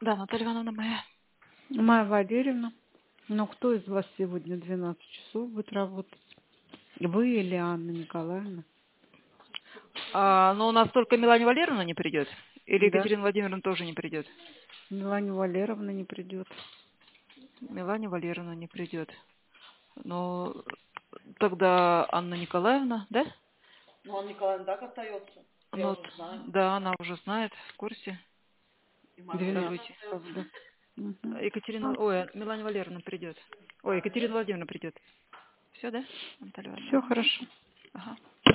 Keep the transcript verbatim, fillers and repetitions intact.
Да, Наталья Ивановна моя. Майя Валерьевна, ну кто из вас сегодня двенадцать часов будет работать? Вы или Анна Николаевна? А, ну, у нас только Милане Валерьевна не придет? Или Да. Екатерина Владимировна тоже не придет? Милане Валерьевна не придет. Милане Валерьевна не придет. Ну, тогда Анна Николаевна, да? Ну, Анна Николаевна так остается. Я Ну, уже вот, знаю. да, она уже знает, в курсе двенадцать событий. часов, да. Угу. Екатерина, ой, Милане Валерьевна придет. Ой, Екатерина Владимировна придет. Все, да, Наталья Все Ивановна? хорошо. Ага.